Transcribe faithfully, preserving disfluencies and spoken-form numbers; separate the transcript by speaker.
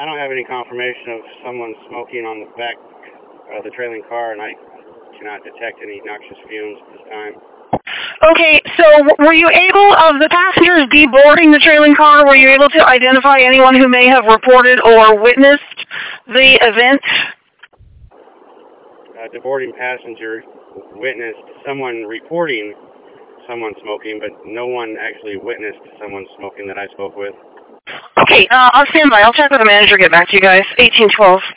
Speaker 1: I don't have any confirmation of someone smoking on the back of the trailing car, and I cannot detect any noxious fumes at this time.
Speaker 2: Okay, so were you able, of the passengers deboarding the trailing car, were you able to identify anyone who may have reported or witnessed the event?
Speaker 1: Uh, deboarding passenger witnessed someone reporting someone smoking, but no one actually witnessed someone smoking that I spoke with.
Speaker 2: Okay, uh, I'll stand by. I'll check with the manager, get back to you guys. eighteen twelve.